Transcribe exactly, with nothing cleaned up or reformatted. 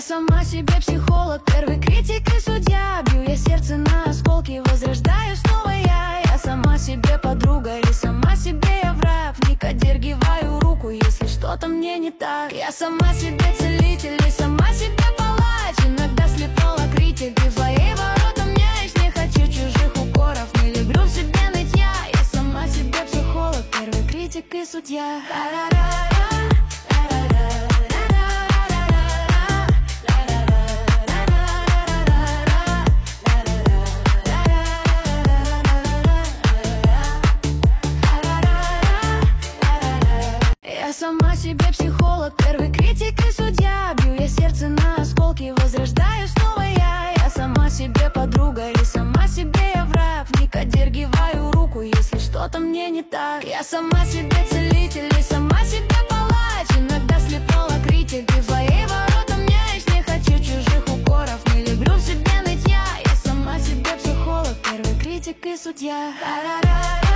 сама себе психолог, первый критик и судья. Бью я сердце на осколки, возрождаю снова я. Я сама себе подруга или сама себе я враг. Не кодергиваю руку, если что-то мне не так. Я сама себе целитель и сама себе палач. Иногда слепнула критик и в свои ворота мяч. Не хочу чужих укоров, не люблю в себе нытья. Я сама себе психолог, первый критик и судья. Я сама себе психолог, первый критик и судья. Бью я сердце на осколки, возрождаю снова я. Я сама себе подруга или сама себе я враг. Не кодергиваю руку, если что-то мне не так. Я сама себе целитель и сама себе палач. Иногда слепнула критик и в свои ворота мяч. Не хочу чужих укоров, не люблю в себе нытья. Я сама себе психолог, первый критик и судья.